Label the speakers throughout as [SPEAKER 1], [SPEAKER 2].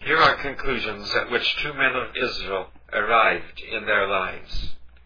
[SPEAKER 1] Here are conclusions at which 2 men of Israel arrived in their lives.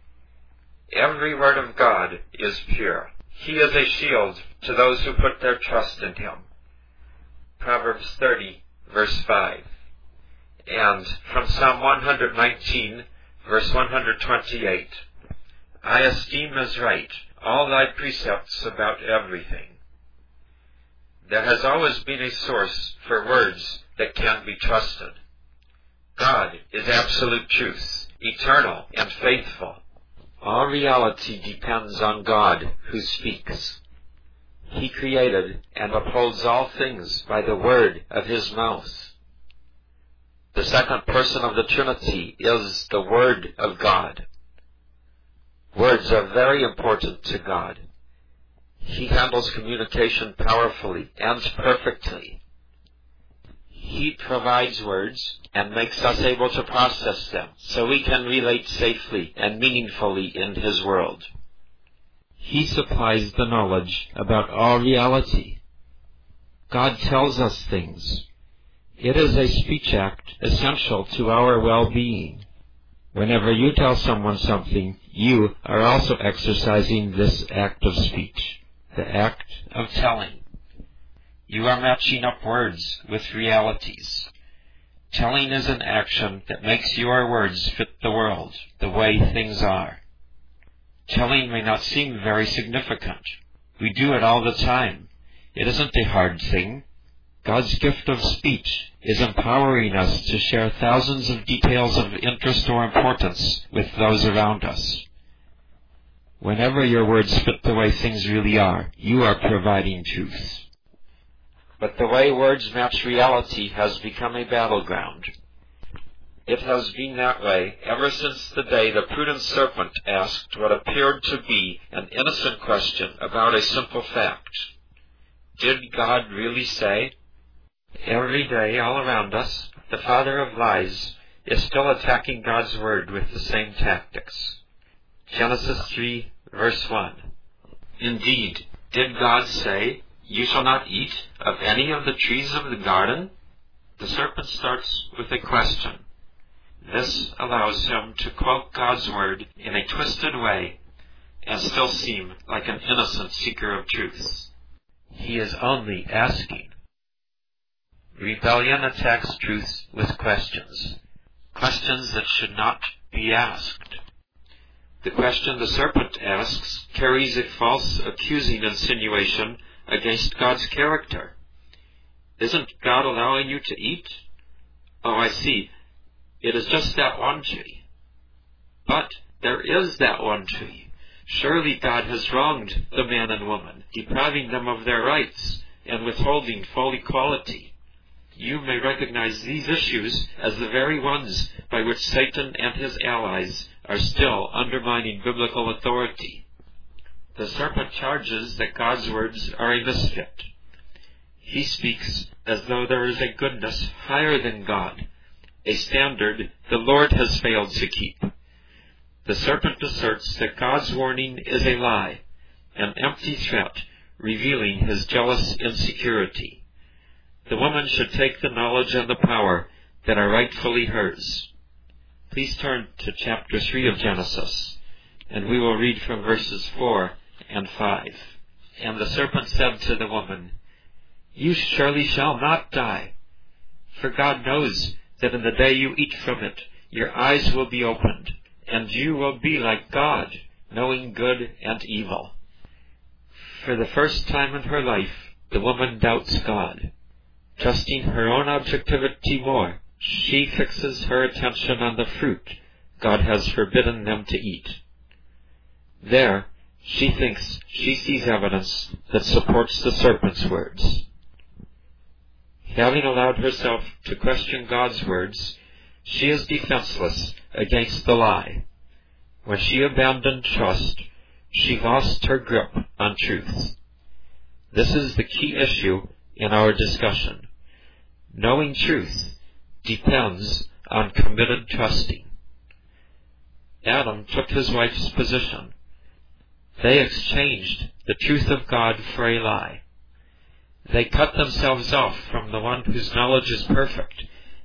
[SPEAKER 1] Every word of God is pure. He is a shield to those who put their trust in Him. Proverbs 30, verse 5. And from Psalm 119, verse 128, I esteem as right all thy precepts about everything. There has always been a source for words that can be trusted. God is absolute truth, eternal and faithful. All reality depends on God who speaks. He created and upholds all things by the word of His mouth. The second person of the Trinity is the Word of God. Words are very important to God. He handles communication powerfully and perfectly. He provides words and makes us able to process them so we can relate safely and meaningfully in His world. He supplies the knowledge about all reality. God tells us things. It is a speech act essential to our well-being. Whenever you tell someone something, you are also exercising this act of speech, the act of telling. You are matching up words with realities. Telling is an action that makes your words fit the world, the way things are. Telling may not seem very significant. We do it all the time. It isn't a hard thing. God's gift of speech is empowering us to share thousands of details of interest or importance with those around us. Whenever your words fit the way things really are, you are providing truth. But the way words match reality has become a battleground. It has been that way ever since the day the prudent serpent asked what appeared to be an innocent question about a simple fact. Did God really say? Every day, all around us, the father of lies is still attacking God's word with the same tactics. Genesis 3, verse 1. Indeed, did God say, "You shall not eat of any of the trees of the garden"? The serpent starts with a question. This allows him to quote God's word in a twisted way and still seem like an innocent seeker of truth. He is only asking. Rebellion attacks truth with questions that should not be asked. The question the serpent asks carries a false, accusing insinuation against God's character. Isn't God allowing you to eat? Oh, I see. It is just that one tree. But there is that one tree. Surely God has wronged the man and woman, depriving them of their rights and withholding full equality. You may recognize these issues as the very ones by which Satan and his allies are still undermining biblical authority. The serpent charges that God's words are a misfit. He speaks as though there is a goodness higher than God, a standard the Lord has failed to keep. The serpent asserts that God's warning is a lie, an empty threat revealing his jealous insecurity. The woman should take the knowledge and the power that are rightfully hers. Please turn to chapter 3 of Genesis, and we will read from verses 4 and 5. And the serpent said to the woman, "You surely shall not die, for God knows that in the day you eat from it, your eyes will be opened, and you will be like God, knowing good and evil." For the first time in her life, the woman doubts God. Trusting her own objectivity more, she fixes her attention on the fruit God has forbidden them to eat. There, she thinks she sees evidence that supports the serpent's words. Having allowed herself to question God's words, she is defenseless against the lie. When she abandoned trust, she lost her grip on truth. This is the key issue in our discussion. Knowing truth depends on committed trusting. Adam took his wife's position. They exchanged the truth of God for a lie. They cut themselves off from the one whose knowledge is perfect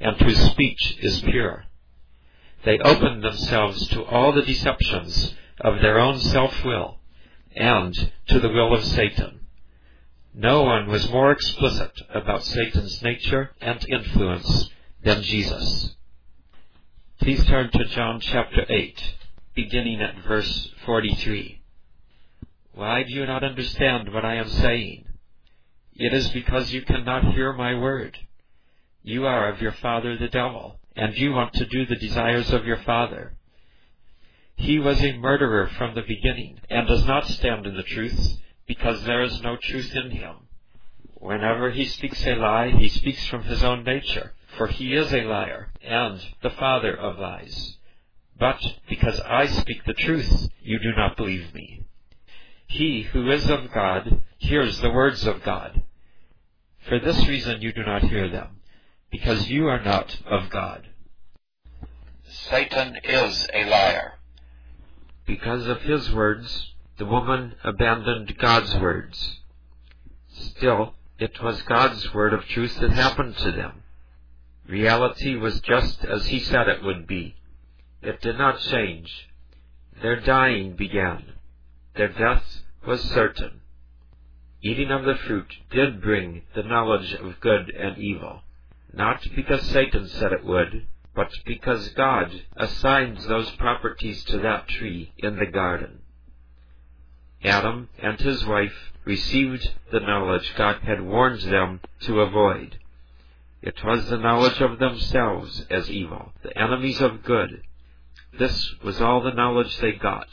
[SPEAKER 1] and whose speech is pure. They open themselves to all the deceptions of their own self-will and to the will of Satan. No one was more explicit about Satan's nature and influence than Jesus. Please turn to John chapter 8, beginning at verse 43. Why do you not understand what I am saying? It is because you cannot hear my word. You are of your father the devil, and you want to do the desires of your father. He was a murderer from the beginning, and does not stand in the truth, because there is no truth in him. Whenever he speaks a lie, he speaks from his own nature, for he is a liar, and the father of lies. But because I speak the truth, you do not believe me. He who is of God hears the words of God. For this reason you do not hear them, because you are not of God. Satan is a liar. Because of his words, the woman abandoned God's words. Still, it was God's word of truth that happened to them. Reality was just as he said it would be. It did not change. Their dying began. Their death was certain. Eating of the fruit did bring the knowledge of good and evil, not because Satan said it would, but because God assigned those properties to that tree in the garden. Adam and his wife received the knowledge God had warned them to avoid. It was the knowledge of themselves as evil, the enemies of good. This was all the knowledge they got.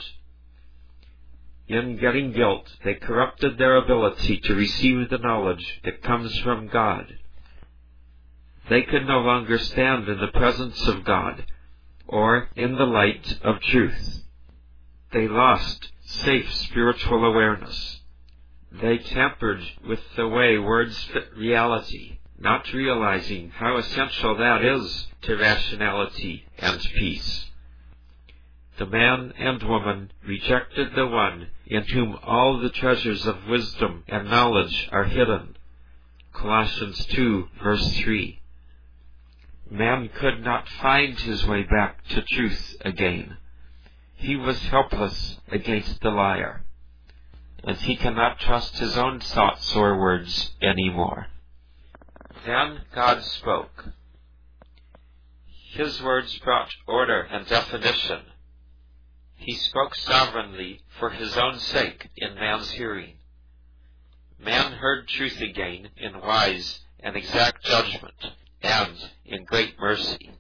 [SPEAKER 1] In getting guilt, they corrupted their ability to receive the knowledge that comes from God. They could no longer stand in the presence of God, or in the light of truth. They lost safe spiritual awareness. They tampered with the way words fit reality, not realizing how essential that is to rationality and peace. The man and woman rejected the one in whom all the treasures of wisdom and knowledge are hidden. Colossians 2, verse 3. Man could not find his way back to truth again. He was helpless against the liar, and he cannot trust his own thoughts or words anymore. Then God spoke. His words brought order and definition. He spoke sovereignly for his own sake in man's hearing. Man heard truth again in wise and exact judgment and in great mercy.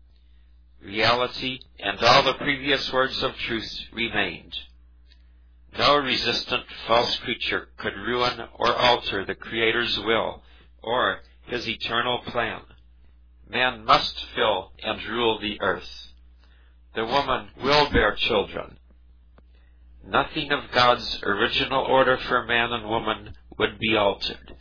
[SPEAKER 1] Reality and all the previous words of truth remained. No resistant false creature could ruin or alter the Creator's will or his eternal plan. Man must fill and rule the earth. The woman will bear children. Nothing of God's original order for man and woman would be altered.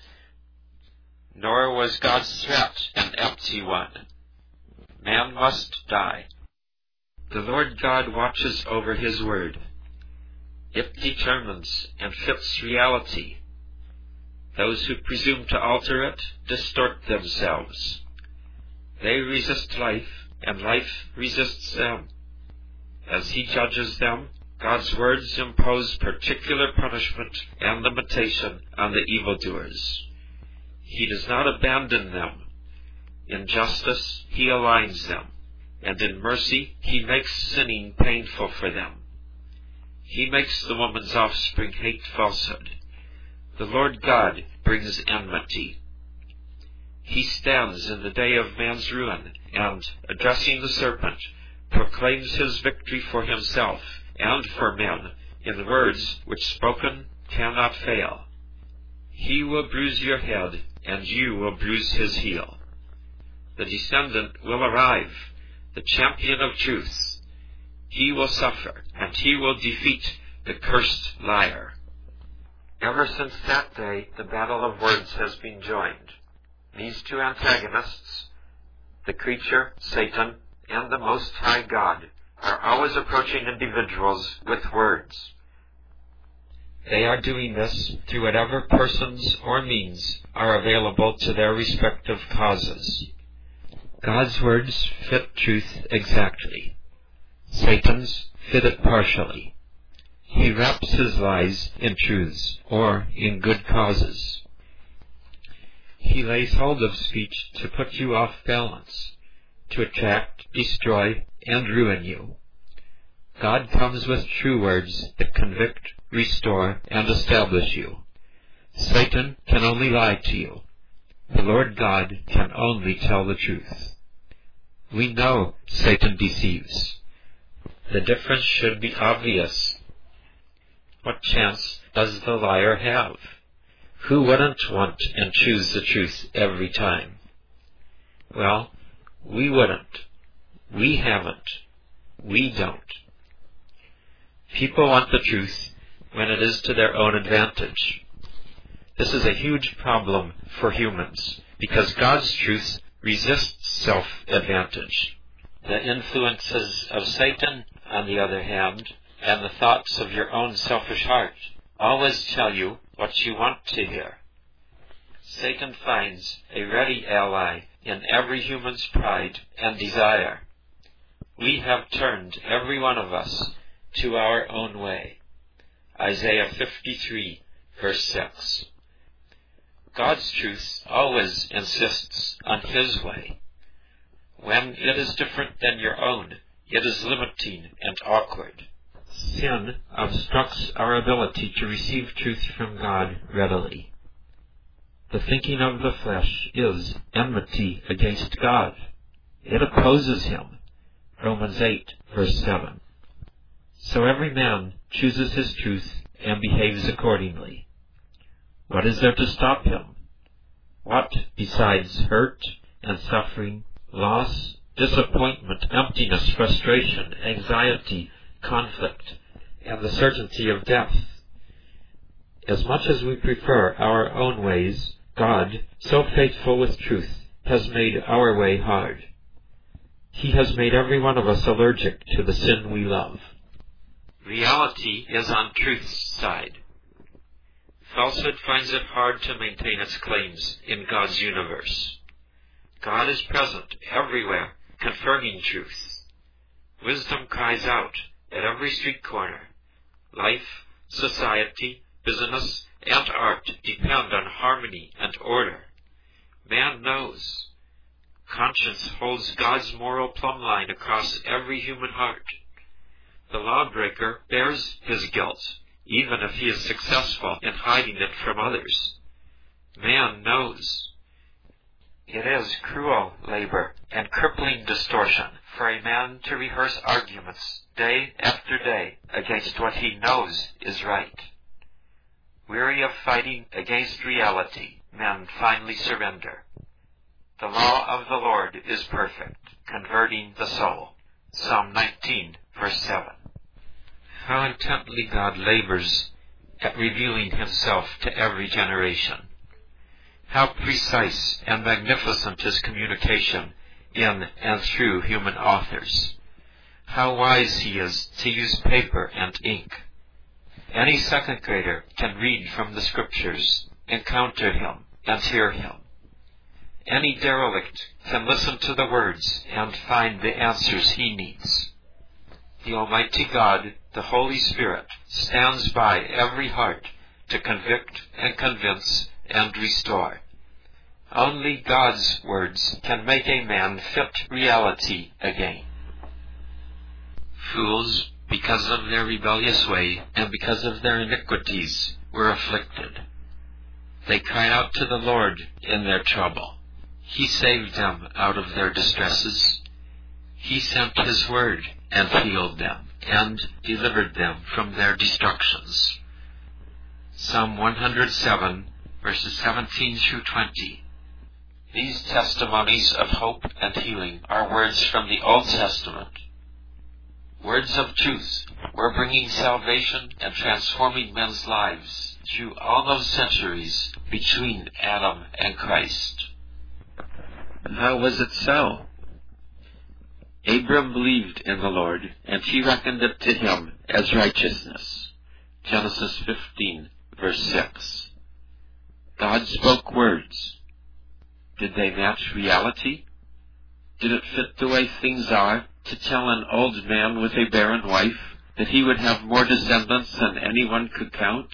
[SPEAKER 1] Nor was God's threat an empty one. Man must die. The Lord God watches over his word. It determines and fits reality. Those who presume to alter it distort themselves. They resist life, and life resists them. As he judges them, God's words impose particular punishment and limitation on the evildoers. He does not abandon them. In justice, he aligns them, and in mercy, he makes sinning painful for them. He makes the woman's offspring hate falsehood. The Lord God brings enmity. He stands in the day of man's ruin, and, addressing the serpent, proclaims his victory for himself and for men in words which spoken cannot fail. He will bruise your head, and you will bruise his heel. The descendant will arrive, the champion of truth. He will suffer, and he will defeat the cursed liar. Ever since that day, the battle of words has been joined. These two antagonists, the creature, Satan, and the Most High God, are always approaching individuals with words. They are doing this through whatever persons or means are available to their respective causes. God's words fit truth exactly. Satan's fit it partially. He wraps his lies in truths, or in good causes. He lays hold of speech to put you off balance, to attract, destroy, and ruin you. God comes with true words that convict, restore, and establish you. Satan can only lie to you. The Lord God can only tell the truth. We know Satan deceives. The difference should be obvious. What chance does the liar have? Who wouldn't want and choose the truth every time? Well, we wouldn't. We haven't. We don't. People want the truth when it is to their own advantage. This is a huge problem for humans, because God's truth resists self-advantage. The influences of Satan, on the other hand, and the thoughts of your own selfish heart always tell you what you want to hear. Satan finds a ready ally in every human's pride and desire. We have turned, every one of us, to our own way. Isaiah 53, verse 6. God's truth always insists on His way. When it is different than your own, it is limiting and awkward. Sin obstructs our ability to receive truth from God readily. The thinking of the flesh is enmity against God. It opposes Him. Romans 8, verse 7. So every man chooses his truth and behaves accordingly. What is there to stop him? What, besides hurt and suffering, loss, disappointment, emptiness, frustration, anxiety, conflict, and the certainty of death? As much as we prefer our own ways, God, so faithful with truth, has made our way hard. He has made every one of us allergic to the sin we love. Reality is on truth's side. Falsehood finds it hard to maintain its claims in God's universe. God is present everywhere, confirming truth. Wisdom cries out at every street corner. Life, society, business, and art depend on harmony and order. Man knows. Conscience holds God's moral plumb line across every human heart. The lawbreaker bears his guilt, even if he is successful in hiding it from others. Man knows. It is cruel labor and crippling distortion for a man to rehearse arguments day after day against what he knows is right. Weary of fighting against reality, men finally surrender. The law of the Lord is perfect, converting the soul. Psalm 19, verse 7. How intently God labors at revealing Himself to every generation. How precise and magnificent His communication in and through human authors. How wise He is to use paper and ink. Any second grader can read from the Scriptures, encounter Him, and hear Him. Any derelict can listen to the words and find the answers he needs. The Almighty God, the Holy Spirit, stands by every heart to convict and convince and restore. Only God's words can make a man fit reality again. Fools, because of their rebellious way and because of their iniquities, were afflicted. They cried out to the Lord in their trouble. He saved them out of their distresses. He sent His word and healed them and delivered them from their destructions. Psalm 107, verses 17 through 20. These testimonies of hope and healing are words from the Old Testament. Words of truth were bringing salvation and transforming men's lives through all those centuries between Adam and Christ. How was it so? Abram believed in the Lord, and He reckoned it to him as righteousness. Genesis 15, verse 6. God spoke words. Did they match reality? Did it fit the way things are to tell an old man with a barren wife that he would have more descendants than anyone could count?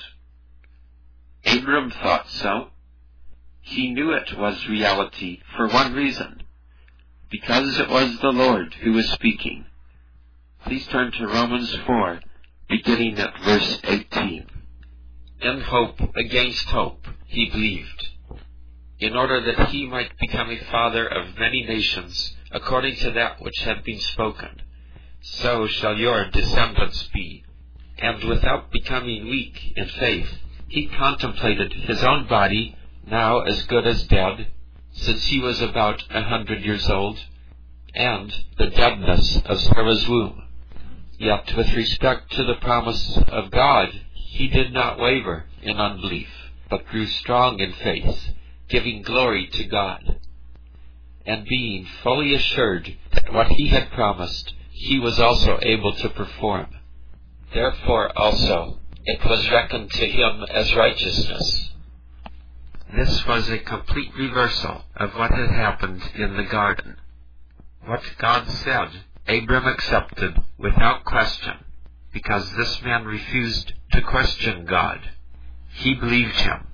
[SPEAKER 1] Abram thought so. He knew it was reality for one reason, because it was the Lord who was speaking. Please turn to Romans 4, beginning at verse 18. In hope against hope he believed, in order that he might become a father of many nations, according to that which had been spoken. So shall your descendants be. And without becoming weak in faith, he contemplated his own body, now as good as dead, since he was about 100 years old, and the deadness of Sarah's womb. Yet with respect to the promise of God, he did not waver in unbelief, but grew strong in faith, giving glory to God, and being fully assured that what he had promised, he was also able to perform. Therefore also it was reckoned to him as righteousness. This was a complete reversal of what had happened in the garden. What God said, Abram accepted without question, because this man refused to question God. He believed him.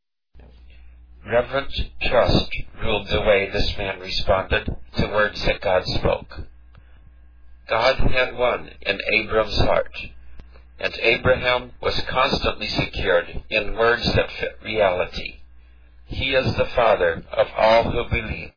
[SPEAKER 1] Reverent trust ruled the way this man responded to words that God spoke. God had won in Abram's heart, and Abraham was constantly secured in words that fit reality. He is the father of all who believe.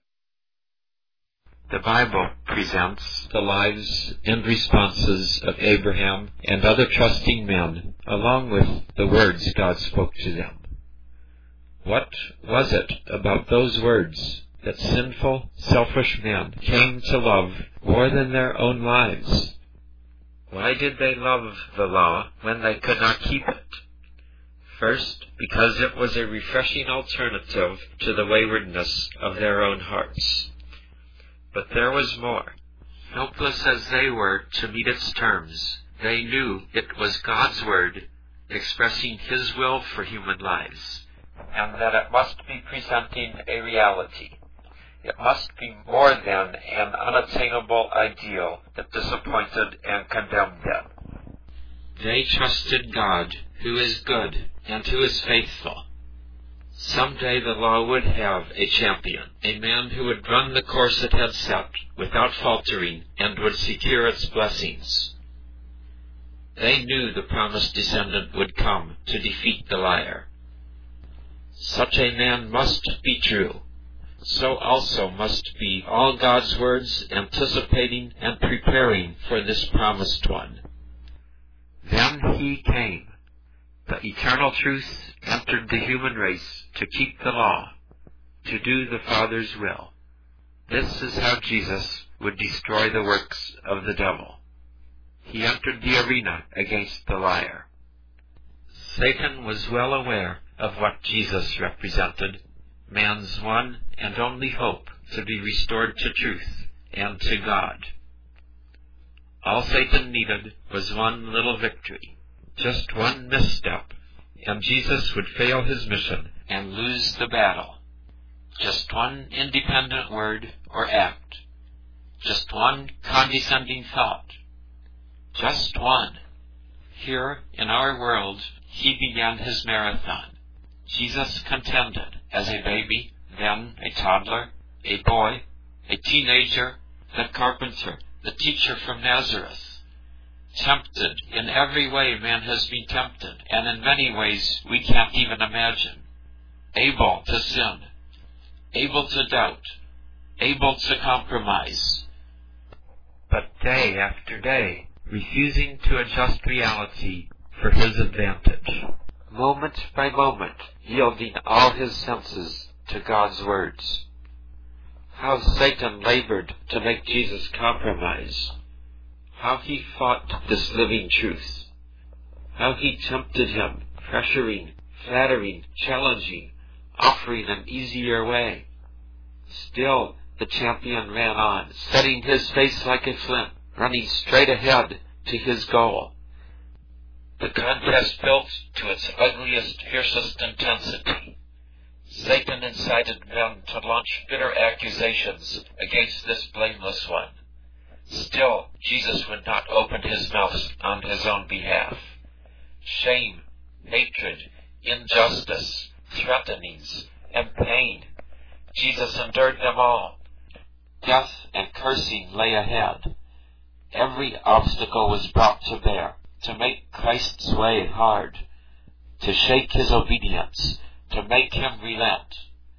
[SPEAKER 1] The Bible presents the lives and responses of Abraham and other trusting men, along with the words God spoke to them. What was it about those words that sinful, selfish men came to love more than their own lives? Why did they love the law when they could not keep it? First, because it was a refreshing alternative to the waywardness of their own hearts. But there was more. Helpless as they were to meet its terms, they knew it was God's word expressing His will for human lives, and that it must be presenting a reality. It must be more than an unattainable ideal that disappointed and condemned them. They trusted God, who is good and who is faithful. Someday the law would have a champion, a man who would run the course it had set without faltering and would secure its blessings. They knew the promised descendant would come to defeat the liar. Such a man must be true. So also must be all God's words anticipating and preparing for this promised one. Then He came. The eternal truth entered the human race to keep the law, to do the Father's will. This is how Jesus would destroy the works of the devil. He entered the arena against the liar. Satan was well aware of what Jesus represented, man's one and only hope to be restored to truth and to God. All Satan needed was one little victory. Just one misstep, and Jesus would fail his mission and lose the battle. Just one independent word or act. Just one condescending thought. Just one. Here in our world, he began his marathon. Jesus contended as a baby, then a toddler, a boy, a teenager, the carpenter, the teacher from Nazareth. Tempted in every way man has been tempted, and in many ways we can't even imagine. Able to sin, able to doubt, able to compromise. But day after day, refusing to adjust reality for his advantage. Moment by moment, yielding all his senses to God's words. How Satan labored to make Jesus compromise. How he fought this living truth. How he tempted him, pressuring, flattering, challenging, offering an easier way. Still, the champion ran on, setting his face like a flint, running straight ahead to his goal. The contest built to its ugliest, fiercest intensity. Satan incited men to launch bitter accusations against this blameless one. Still, Jesus would not open his mouth on his own behalf. Shame, hatred, injustice, threatenings, and pain. Jesus endured them all. Death and cursing lay ahead. Every obstacle was brought to bear to make Christ's way hard, to shake his obedience, to make him relent.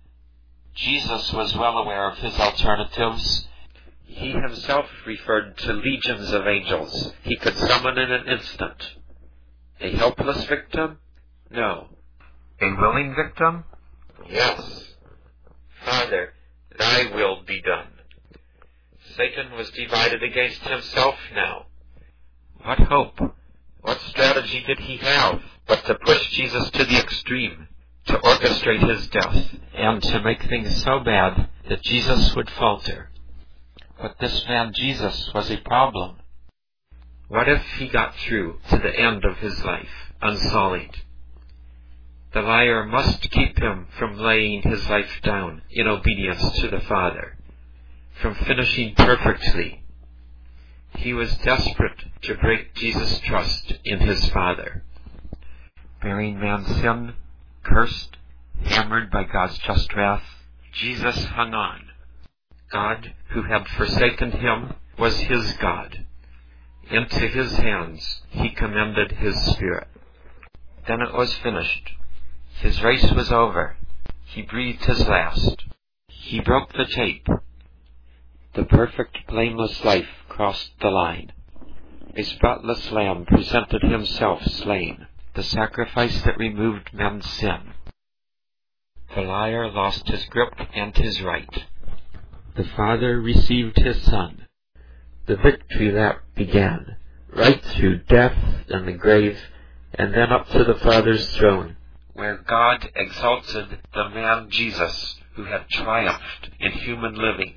[SPEAKER 1] Jesus was well aware of his alternatives. He himself referred to legions of angels he could summon in an instant. A helpless victim? No. A willing victim? Yes. Father, thy will be done. Satan was divided against himself now. What hope, what strategy did he have but to push Jesus to the extreme, to orchestrate his death, and to make things so bad that Jesus would falter? But this man Jesus was a problem. What if he got through to the end of his life unsullied? The liar must keep him from laying his life down in obedience to the Father, from finishing perfectly. He was desperate to break Jesus' trust in his Father. Bearing man's sin, cursed, hammered by God's just wrath, Jesus hung on. God, who had forsaken him, was his God. Into his hands he commended his spirit. Then it was finished. His race was over. He breathed his last. He broke the tape. The perfect, blameless life crossed the line. A spotless lamb presented himself slain, the sacrifice that removed men's sin. The liar lost his grip and his right. The Father received his Son. The victory that began, right through death and the grave, and then up to the Father's throne, where God exalted the man Jesus who had triumphed in human living.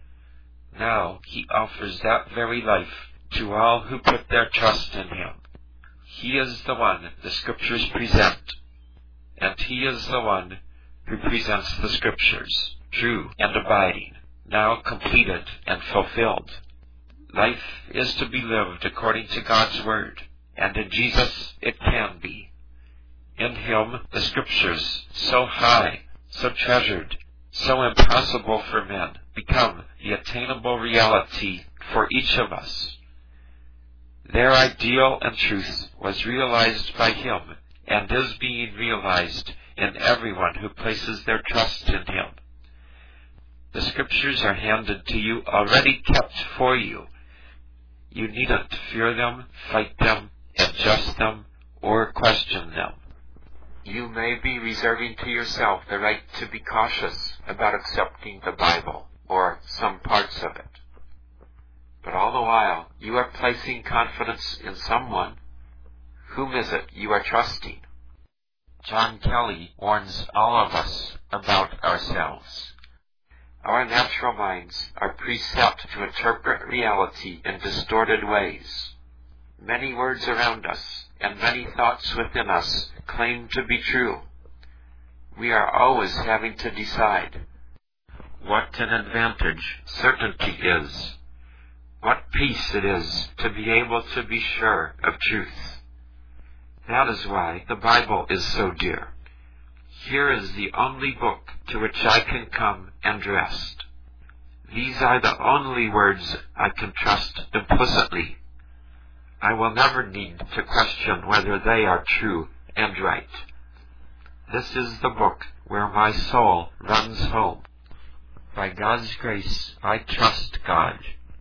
[SPEAKER 1] Now he offers that very life to all who put their trust in him. He is the one the Scriptures present, and he is the one who presents the Scriptures, true and abiding, now completed and fulfilled. Life is to be lived according to God's Word, and in Jesus it can be. In him the Scriptures, so high, so treasured, so impossible for men, become the attainable reality for each of us. Their ideal and truth was realized by him, and is being realized in everyone who places their trust in him. The Scriptures are handed to you, already kept for you. You needn't fear them, fight them, adjust them, or question them. You may be reserving to yourself the right to be cautious about accepting the Bible, or some parts of it. But all the while, you are placing confidence in someone. Whom is it you are trusting? John Kelly warns all of us about ourselves. Our natural minds are preset to interpret reality in distorted ways. Many words around us and many thoughts within us claim to be true. We are always having to decide. What an advantage certainty is. What peace it is to be able to be sure of truth. That is why the Bible is so dear. Here is the only book to which I can come and rest. These are the only words I can trust implicitly. I will never need to question whether they are true and right. This is the book where my soul runs home. By God's grace, I trust God.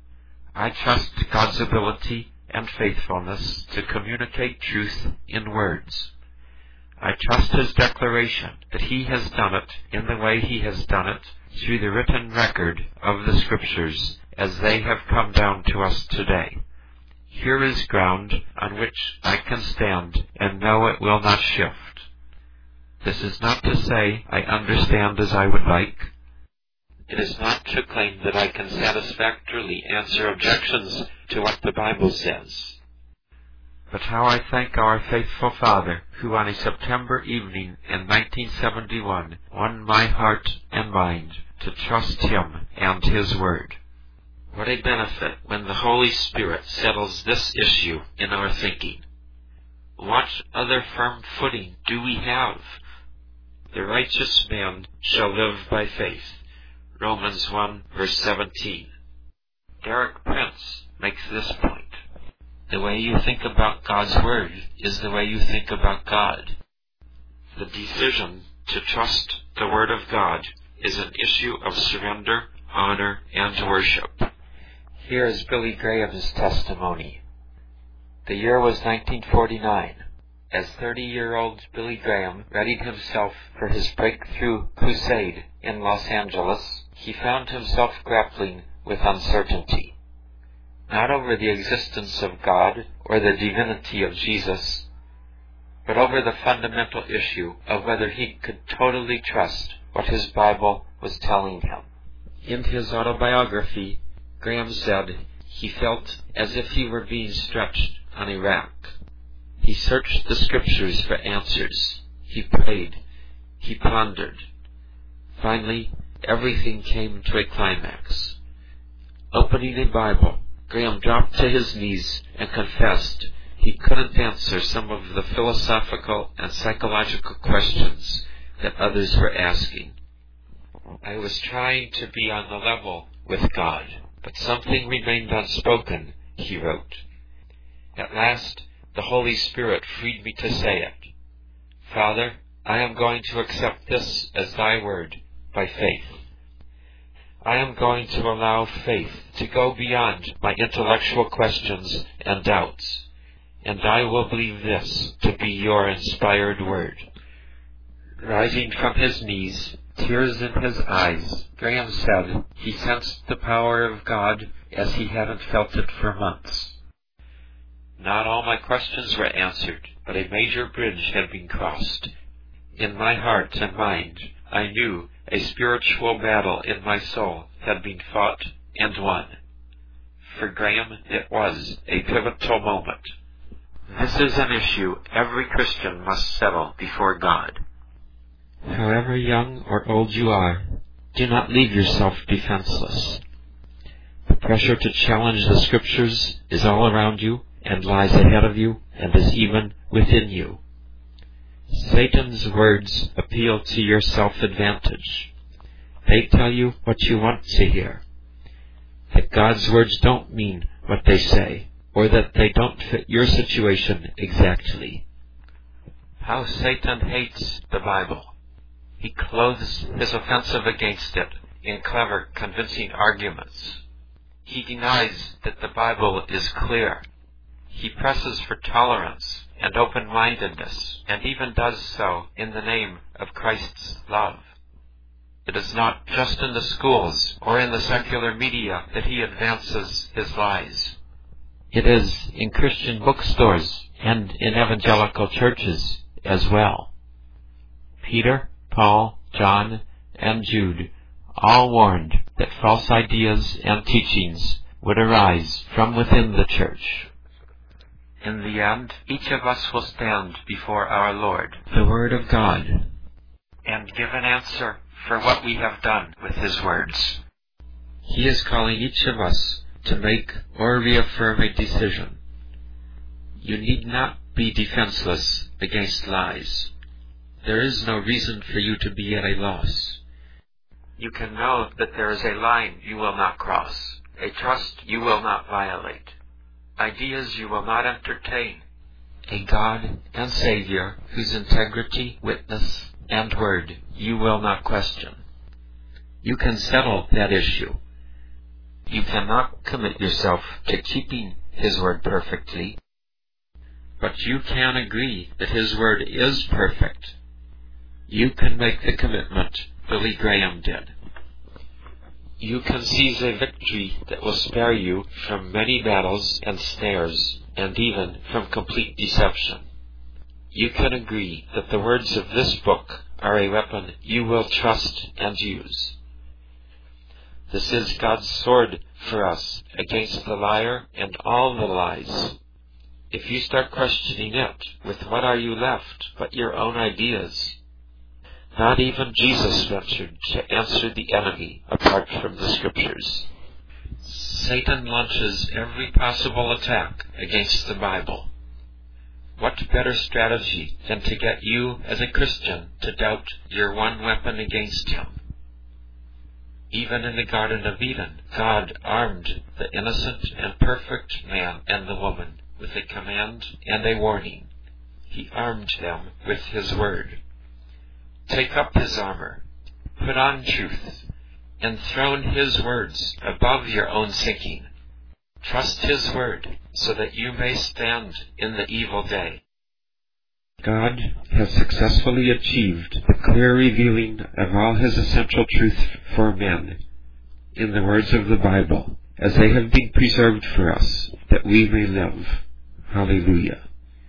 [SPEAKER 1] I trust God's ability and faithfulness to communicate truth in words. I trust his declaration that he has done it in the way he has done it through the written record of the Scriptures as they have come down to us today. Here is ground on which I can stand and know it will not shift. This is not to say I understand as I would like. It is not to claim that I can satisfactorily answer objections to what the Bible says. But how I thank our faithful Father, who on a September evening in 1971 won my heart and mind to trust Him and His Word. What a benefit when the Holy Spirit settles this issue in our thinking. What other firm footing do we have? The righteous man shall live by faith. Romans 1, verse 17. Derek Prince makes this point. The way you think about God's Word is the way you think about God. The decision to trust the Word of God is an issue of surrender, honor, and worship. Here is Billy Graham's testimony. The year was 1949. As 30-year-old Billy Graham readied himself for his breakthrough crusade in Los Angeles, he found himself grappling with uncertainty. Not over the existence of God or the divinity of Jesus, but over the fundamental issue of whether he could totally trust what his Bible was telling him. In his autobiography, Graham said he felt as if he were being stretched on a rack. He searched the Scriptures for answers. He prayed. He pondered. Finally, everything came to a climax. Opening a Bible, Graham dropped to his knees and confessed he couldn't answer some of the philosophical and psychological questions that others were asking. I was trying to be on the level with God, but something remained unspoken, he wrote. At last, the Holy Spirit freed me to say it. Father, I am going to accept this as thy word by faith. I am going to allow faith to go beyond my intellectual questions and doubts, and I will believe this to be your inspired word. Rising from his knees, tears in his eyes, Graham said he sensed the power of God as he hadn't felt it for months. Not all my questions were answered, but a major bridge had been crossed. In my heart and mind, I knew a spiritual battle in my soul had been fought and won. For Graham, it was a pivotal moment. This is an issue every Christian must settle before God. However young or old you are, do not leave yourself defenseless. The pressure to challenge the Scriptures is all around you, and lies ahead of you, and is even within you. Satan's words appeal to your self-advantage. They tell you what you want to hear, that God's words don't mean what they say, or that they don't fit your situation exactly. How Satan hates the Bible. He clothes his offensive against it in clever, convincing arguments. He denies that the Bible is clear. He presses for tolerance and open-mindedness, and even does so in the name of Christ's love. It is not just in the schools or in the secular media that he advances his lies. It is in Christian bookstores and in evangelical churches as well. Peter, Paul, John, and Jude all warned that false ideas and teachings would arise from within the church. In the end, each of us will stand before our Lord, the Word of God, and give an answer for what we have done with His words. He is calling each of us to make or reaffirm a decision. You need not be defenseless against lies. There is no reason for you to be at a loss. You can know that there is a line you will not cross, a trust you will not violate, ideas you will not entertain, a God and Savior whose integrity, witness, and word you will not question. You can settle that issue. You cannot commit yourself to keeping His word perfectly, but you can agree that His word is perfect. You can make the commitment Billy Graham did. You can seize a victory that will spare you from many battles and snares, and even from complete deception. You can agree that the words of this book are a weapon you will trust and use. This is God's sword for us against the liar and all the lies. If you start questioning it, with what are you left but your own ideas? Not even Jesus ventured to answer the enemy apart from the Scriptures. Satan launches every possible attack against the Bible. What better strategy than to get you as a Christian to doubt your one weapon against him? Even in the Garden of Eden, God armed the innocent and perfect man and the woman with a command and a warning. He armed them with His Word. Take up His armor, put on truth, enthrone His words above your own thinking. Trust His Word so that you may stand in the evil day. God has successfully achieved the clear revealing of all His essential truth for men in the words of the Bible, as they have been preserved for us, that we may live. Hallelujah.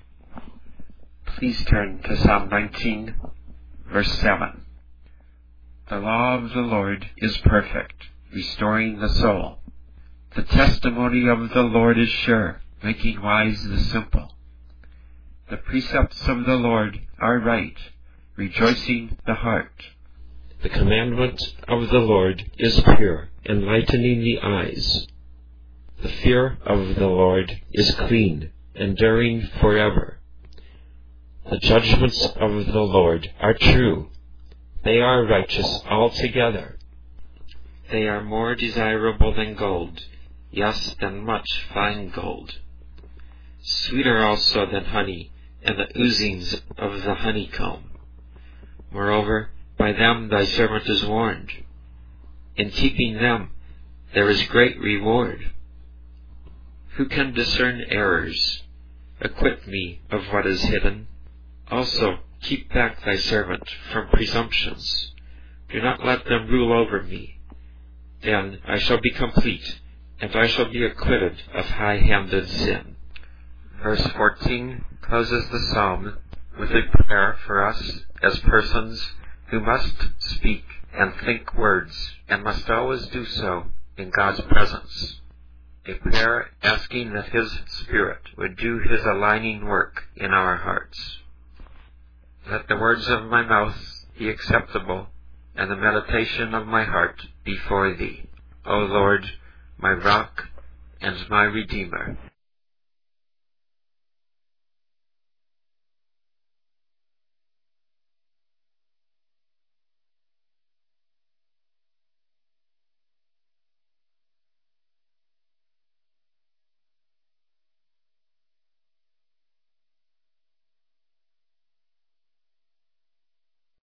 [SPEAKER 1] Please turn to Psalm 19, verse 7. The law of the Lord is perfect, restoring the soul. The testimony of the Lord is sure, making wise the simple. The precepts of the Lord are right, rejoicing the heart. The commandment of the Lord is pure, enlightening the eyes. The fear of the Lord is clean, enduring forever. The judgments of the Lord are true. They are righteous altogether. They are more desirable than gold, yes, than much fine gold. Sweeter also than honey, and the oozings of the honeycomb. Moreover, by them thy servant is warned. In keeping them there is great reward. Who can discern errors? Acquit me of what is hidden. Also keep back thy servant from presumptions. Do not let them rule over me. Then I shall be complete, and I shall be acquitted of high-handed sin. Verse 14 closes the psalm with a prayer for us as persons who must speak and think words, and must always do so in God's presence. A prayer asking that His Spirit would do His aligning work in our hearts. Let the words of my mouth be acceptable, and the meditation of my heart before Thee, O Lord, my rock and my Redeemer.